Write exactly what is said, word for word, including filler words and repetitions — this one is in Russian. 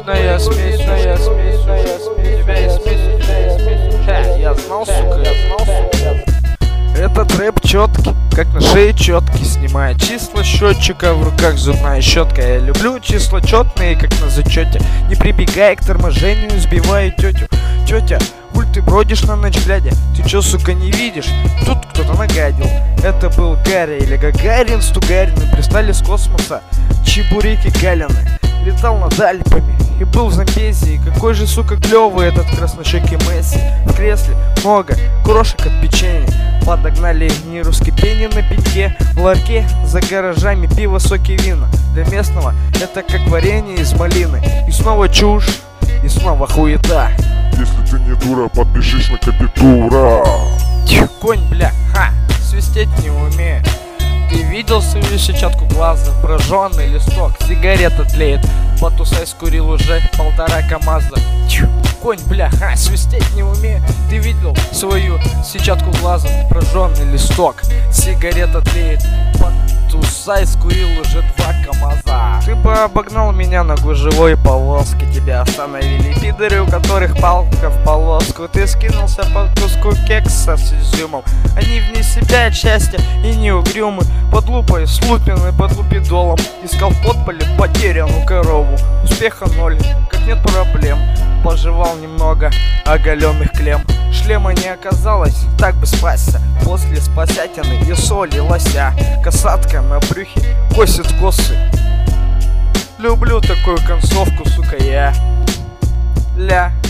смесная, смесная, смесная, смесь. Тебя и смесь, тебя и смесь. Ха, я знал, сука, я знал, сука. Этот рэп четкий, как на шее четкий. Снимая числа счетчика, в руках зубная щетка. Я люблю числа четные, как на зачете. Не прибегай к торможению, сбивай тетю. Тетя, уль ты бродишь на ночь глядя? Ты чё, сука, не видишь? Тут кто-то нагадил. Это был Гарри или Гагарин с Тугариным. Пристали с космоса чебуреки Галины. Летал над Альпами и был в Замбезии. Какой же, сука, клёвый этот краснощекий Месси. В кресле много крошек от печенья. Подогнали не русский пени на пеньке. В ларьке за гаражами пиво, соки, вина. Для местного это как варенье из малины. И снова чушь, и снова хуета. Если ты не дура, подпишись на капитура. Конь, бля, ха, свистеть не умею. Ты видел свою сетчатку глаза? Прожженный листок, сигарета тлеет. Потусай скурил уже полтора КамАЗа. Тьфу, конь, бля, ха, свистеть не умею. Ты видел свою сетчатку глаза? Прожженный листок, сигарета тлеет. Потусай скурил уже два КамАЗа. Ты бы обогнал меня на гужевой полоске. Тебя остановили пидоры, у которых палка в полоску. Ты скинулся по куску кекса с изюмом. Они вне себя от счастья и не угрюмы. Под лупой с лупиной, под лупидолом. Искал в подполе потерянную корову. Успеха ноль, как нет проблем. Пожевал немного оголенных клем. Шлема не оказалось, так бы спасся. После спасятины и соли лося. Касатка на брюхе косит косы. Люблю такую концовку, сука, я. Ля.